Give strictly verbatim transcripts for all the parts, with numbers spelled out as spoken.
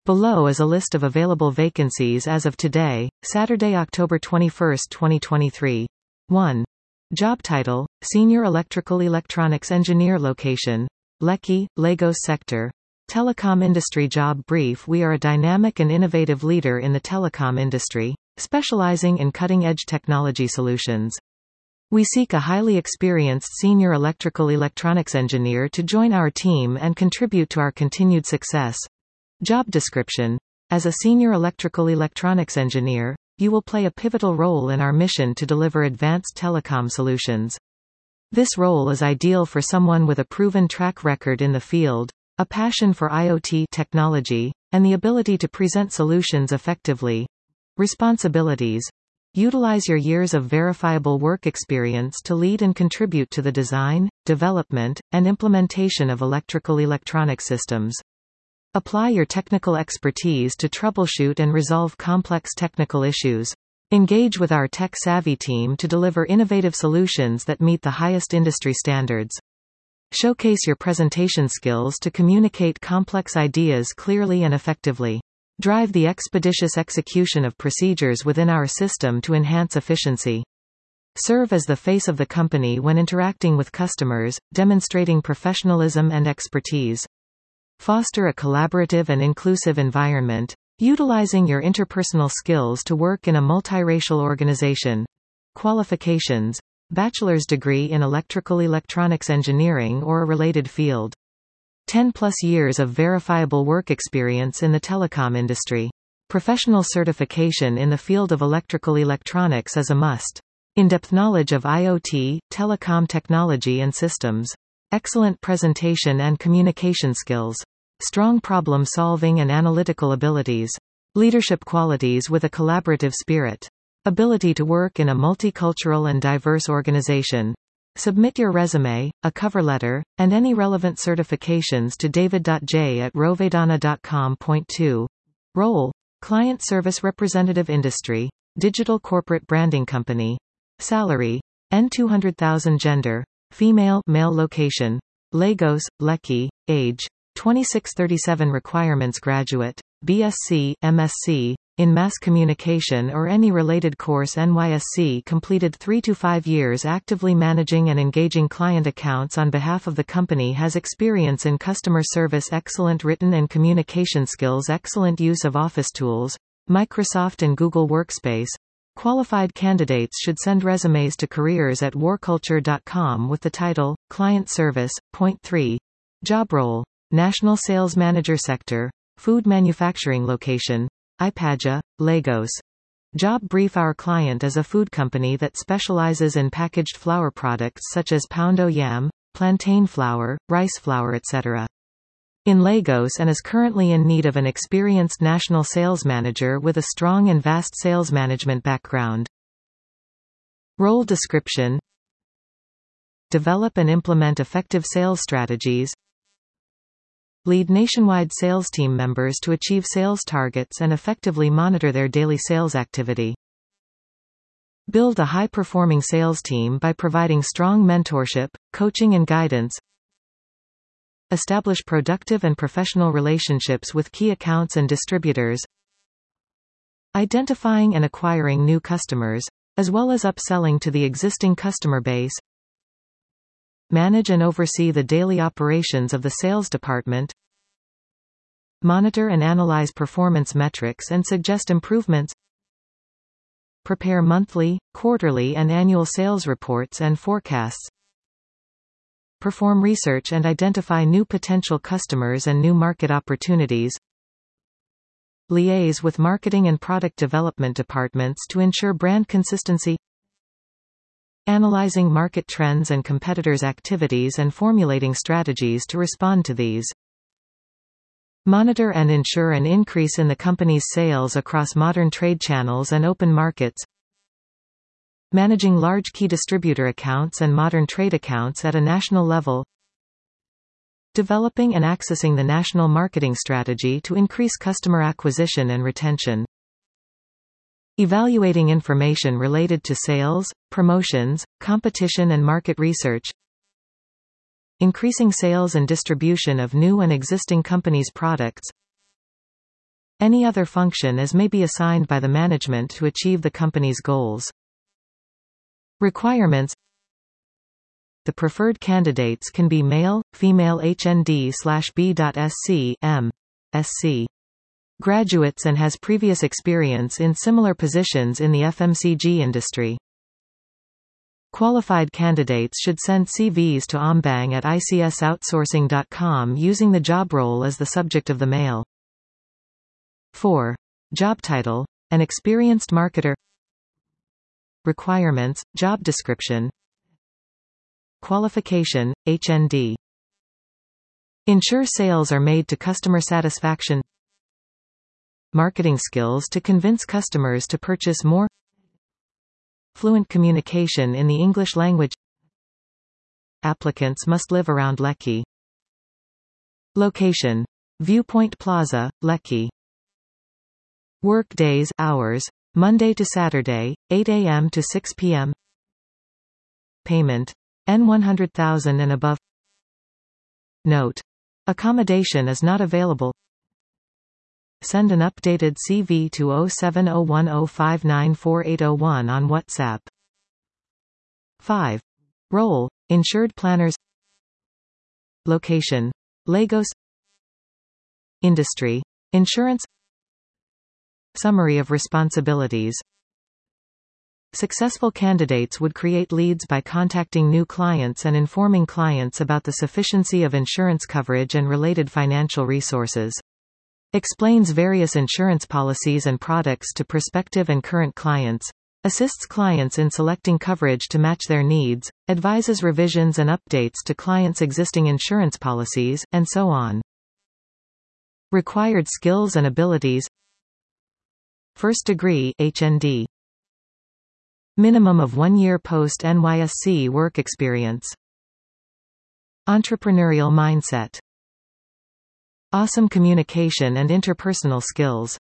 Below is a list of available vacancies as of today, Saturday, October twenty-first, twenty twenty-three. one. Job title: Senior Electrical Electronics Engineer. Location: Lekki, Lagos Sector. Telecom Industry. Job brief: We are a dynamic and innovative leader in the telecom industry, specializing in cutting-edge technology solutions. We seek a highly experienced senior electrical electronics engineer to join our team and contribute to our continued success. Job description: As a senior electrical electronics engineer, you will play a pivotal role in our mission to deliver advanced telecom solutions. This role is ideal for someone with a proven track record in the field, a passion for IoT technology, and the ability to present solutions effectively. Responsibilities: Utilize your years of verifiable work experience to lead and contribute to the design, development, and implementation of electrical electronic systems. Apply your technical expertise to troubleshoot and resolve complex technical issues. Engage with our tech-savvy team to deliver innovative solutions that meet the highest industry standards. Showcase your presentation skills to communicate complex ideas clearly and effectively. Drive the expeditious execution of procedures within our system to enhance efficiency. Serve as the face of the company when interacting with customers, demonstrating professionalism and expertise. Foster a collaborative and inclusive environment, utilizing your interpersonal skills to work in a multiracial organization. Qualifications: Bachelor's degree in electrical electronics engineering or a related field. ten plus years of verifiable work experience in the telecom industry. Professional certification in the field of electrical electronics is a must. In-depth knowledge of IoT, telecom technology and systems. Excellent presentation and communication skills. Strong problem-solving and analytical abilities. Leadership qualities with a collaborative spirit. Ability to work in a multicultural and diverse organization. Submit your resume, a cover letter, and any relevant certifications to david dot j at rovedana dot com. Point two. Role: Client Service Representative. Industry: Digital Corporate Branding Company. Salary: N two hundred thousand. Gender: Female, male. Location: Lagos, Lekki. Age: twenty-six to thirty-seven. Requirements: Graduate, B S c, M S c, in Mass Communication or any related course. N Y S C completed three to five years actively managing and engaging client accounts on behalf of the company. Has experience in customer service. Excellent written and communication skills. Excellent use of office tools, Microsoft and Google Workspace. Qualified candidates should send resumes to careers at warculture dot com with the title, Client Service. Point three. Job role: National Sales Manager. Sector: Food Manufacturing. Location: Ipaja, Lagos. Job brief: Our client is a food company that specializes in packaged flour products such as poundo yam, plantain flour, rice flour, et cetera. In Lagos and is currently in need of an experienced national sales manager with a strong and vast sales management background. Role description: Develop and implement effective sales strategies. Lead nationwide sales team members to achieve sales targets and effectively monitor their daily sales activity. Build a high-performing sales team by providing strong mentorship, coaching and guidance. Establish productive and professional relationships with key accounts and distributors. Identifying and acquiring new customers, as well as upselling to the existing customer base. Manage and oversee the daily operations of the sales department. Monitor and analyze performance metrics and suggest improvements. Prepare monthly, quarterly and annual sales reports and forecasts. Perform research and identify new potential customers and new market opportunities. Liaise with marketing and product development departments to ensure brand consistency. Analyzing market trends and competitors' activities and formulating strategies to respond to these. Monitor and ensure an increase in the company's sales across modern trade channels and open markets. Managing large key distributor accounts and modern trade accounts at a national level. Developing and accessing the national marketing strategy to increase customer acquisition and retention. Evaluating information related to sales, promotions, competition and market research. Increasing sales and distribution of new and existing companies' products. Any other function as may be assigned by the management to achieve the company's goals. Requirements. The preferred candidates can be male, female H N D slash B S C, M. Sc. graduates and has previous experience in similar positions in the F M C G industry. Qualified candidates should send C Vs to ombang at I C S outsourcing dot com using the job role as the subject of the mail. four. Job title. An experienced marketer. Requirements, job description. Qualification, H N D. Ensure sales are made to customer satisfaction. Marketing skills to convince customers to purchase more. Fluent communication in the English language. Applicants must live around Lekki. Location. Viewpoint Plaza, Lekki. Work days, hours, Monday to Saturday, eight A M to six P M Payment. N one hundred thousand and above. Note. Accommodation is not available. Send an updated C V to zero seven zero one zero five nine four eight zero one on WhatsApp. five. Role. Insured planners. Location. Lagos. Industry. Insurance. Summary of responsibilities. Successful candidates would create leads by contacting new clients and informing clients about the sufficiency of insurance coverage and related financial resources. Explains various insurance policies and products to prospective and current clients. Assists clients in selecting coverage to match their needs. Advises revisions and updates to clients' existing insurance policies, and so on. Required skills and abilities. First degree H N D. Minimum of one year post-N Y S C work experience. Entrepreneurial mindset. Awesome communication and interpersonal skills.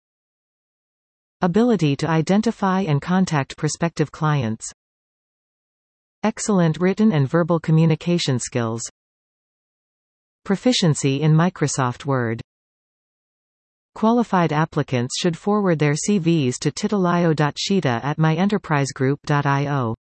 Ability to identify and contact prospective clients. Excellent written and verbal communication skills. Proficiency in Microsoft Word. Qualified applicants should forward their C Vs to titilayo dot shita at my enterprise group dot I O.